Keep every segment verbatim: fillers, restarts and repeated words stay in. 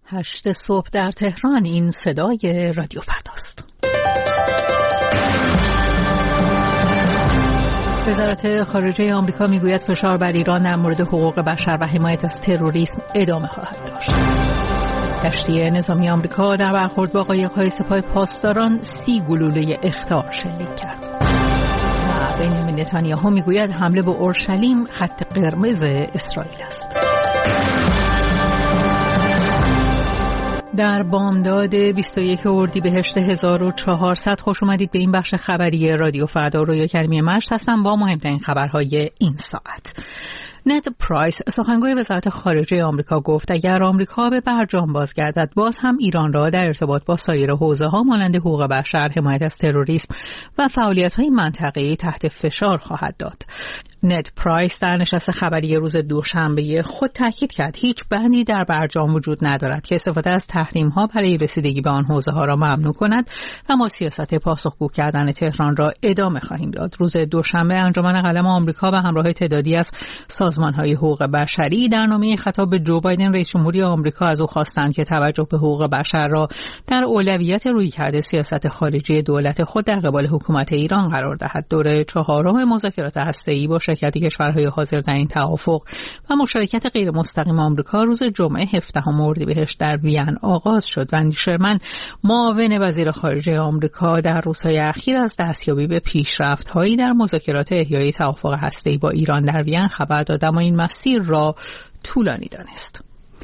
هشت صبح در تهران. این صدای رادیو فرداست. وزارت خارجه آمریکا میگوید فشار بر ایران در مورد حقوق بشر و حمایت از تروریسم ادامه خواهد داشت. کشتی نظامی آمریکا در برخورد با قایق‌های سپاه پاسداران سی گلوله اخطار شلیک کرد. و بنیامین نتانیاهو میگوید حمله به اورشلیم خط قرمز اسرائیل است. در بامداد بیست و یک اردیبهشت هزار و چهارصد خوش اومدید به این بخش خبری رادیو فردا. رویا کریمی مشت هستم با مهمترین خبرهای این ساعت. نت پرایس سخنگوی وزارت خارجه آمریکا گفت اگر آمریکا به برجام بازگردد باز هم ایران را در ارتباط با سایر حوزه‌ها مانند حقوق بشر، حمایت از تروریسم و فعالیت‌های منطقه‌ای تحت فشار خواهد داد. نت پرایس در نشست خبری روز دوشنبه خود تاکید کرد هیچ بندی در برجام وجود ندارد که استفاده از تحریم‌ها برای رسیدگی به آن حوزه‌ها را ممنوع کند و ما سیاست پاسخگو کردن تهران را ادامه خواهیم داد. روز دوشنبه انجمن قلم آمریکا به همراه تعدادی از سازمان‌های حقوق بشری در نامه خطاب به جو بایدن رئیس جمهوری آمریکا از او خواستند که توجه به حقوق بشر را در اولویت رویکرد سیاست خارجی دولت خود در قبال حکومت ایران قرار دهد. دوره چهارم مذاکرات هسته‌ای با شرکت کشورهای حاضر در این توافق و مشارکت غیر مستقیم آمریکا روز جمعه هفدهم اردیبهشت در وین آغاز شد. وندی شرمن معاون وزیر خارجه آمریکا در روزهای اخیر از دستیابی به پیشرفت‌هایی در مذاکرات احیای توافق هسته‌ای با ایران در وین خبر داد اما این مسیر را طولانی دانست.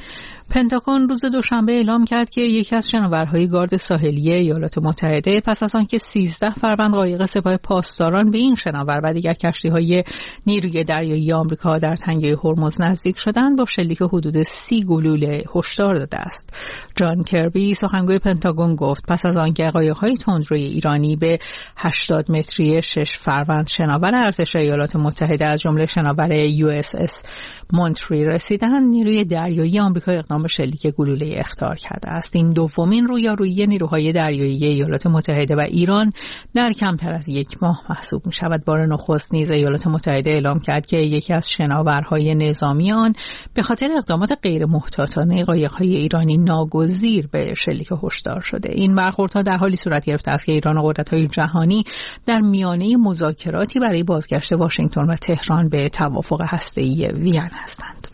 پنتاگون روز دوشنبه اعلام کرد که یکی از شناورهای گارد ساحلی ایالات متحده پس از آنکه سیزده فروند قایق سپاه پاسداران به این شناور و دیگر کشتی‌های نیروی دریایی آمریکا در تنگه هرمز نزدیک شدند با شلیک حدود سی گلوله هشدار داده است. جان کربی سخنگوی پنتاگون گفت پس از آنکه قایق‌های تندروی ایرانی به هشتاد متری شش فروند شناور ارتش ایالات متحده از جمله شناور یو اس اس مونتری رسیدند، نیروی دریایی آمریکا اقدام به شلیک گلوله اخطار کرده است. این دومین رویارویی نیروهای دریایی ایالات متحده و ایران در کمتر از یک ماه محسوب می شود. بار نخست نیز ایالات متحده اعلام کرد که یکی از شناورهای نظامی آن به خاطر اقدامات غیر محتاطانه قایق‌های ایرانی ناگزیر به شلیک هشدار شده. این برخوردها در حالی صورت گرفته است که ایران و قدرت‌های جهانی در میانه مذاکراتی برای بازگشت واشنگتن و تهران به توافق هسته‌ای وین هستند.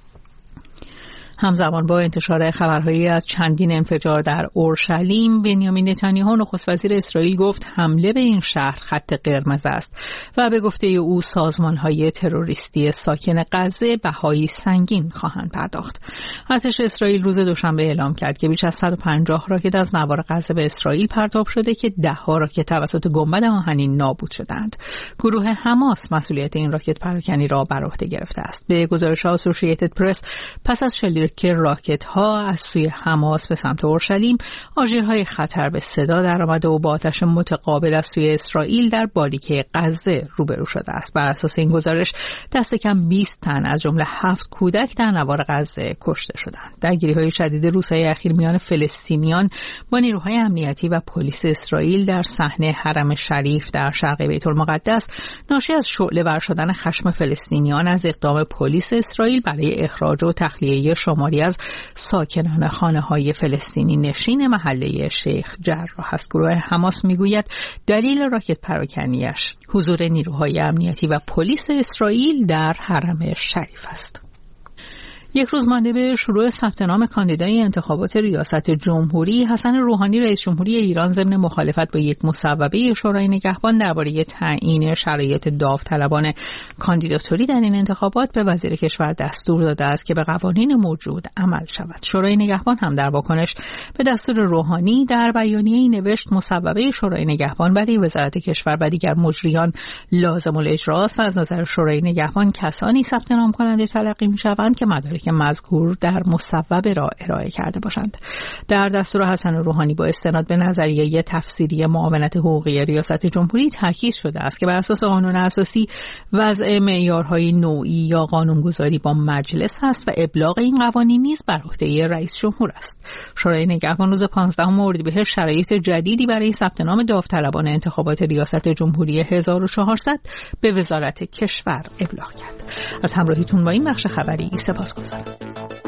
همزمان با انتشار خبرهایی از چندین انفجار در اورشلیم، بنیامین نتانیاهو نخست وزیر اسرائیل گفت حمله به این شهر خط قرمز است و به گفته او سازمان‌های تروریستی ساکن غزه بهایی سنگین خواهند پرداخت. ارتش اسرائیل روز دوشنبه اعلام کرد که بیش از صد و پنجاه راکت از نوار غزه به اسرائیل پرتاب شده که ده ها راکت توسط گنبد آهنین نابود شدند. گروه حماس مسئولیت این راکت پراکنی را بر عهده گرفته است. به گزارش اسوسییتد پرس پس از شلیک که راکت ها از سوی حماس به سمت اورشلیم، آژیرهای خطر به صدا درآمده و با آتش متقابل از سوی اسرائیل در باریکه غزه روبرو شده است. بر اساس این گزارش دست کم بیست تن از جمله هفت کودک در نوار غزه کشته شدند. درگیری‌های شدید روزهای اخیر میان فلسطینیان با نیروهای امنیتی و پلیس اسرائیل در صحنه حرم شریف در شرق بیت المقدس ناشی از شعله‌ور شدن خشم فلسطینیان از اقدام پلیس اسرائیل برای اخراج و تخلیه شماری از ساکنان خانه‌های فلسطینی نشین محله شیخ جراح است. گروه حماس میگوید دلیل راکت پراکنیش حضور نیروهای امنیتی و پلیس اسرائیل در حرم شریف است. یک روز مانده به شروع ثبت نام کاندیدای انتخابات ریاست جمهوری، حسن روحانی رئیس جمهوری ایران ضمن مخالفت با یک مصوبه شورای نگهبان درباره تعیین شرایط داوطلبان کاندیداتوری در این انتخابات به وزیر کشور دستور داده است که به قوانین موجود عمل شود. شورای نگهبان هم در واکنش به دستور روحانی در بیانیه‌ای نوشت مصوبه شورای نگهبان برای وزارت کشور و دیگر مجریان لازم الاجرا است و از نظر شورای نگهبان کسانی ثبت نام کننده تلقی می‌شوند که مدارک که مذکور در مصوبه را ارائه کرده باشند. در دستور حسن روحانی با استناد به نظریه تفسیری معاونت حقوقی ریاست جمهوری تاکید شده است که بر اساس قانون اساسی وضع معیارهای نوعی یا قانونگذاری با مجلس است و ابلاغ این قوانین نیز بر عهده رئیس جمهور است. شورای نگهبان روز پانزدهم اردیبهشت شرایط جدیدی برای ثبت نام داوطلبان انتخابات ریاست جمهوری هزار و چهارصد به وزارت کشور ابلاغ کرد. از همراهیتون با این بخش خبری سپاسگزارم.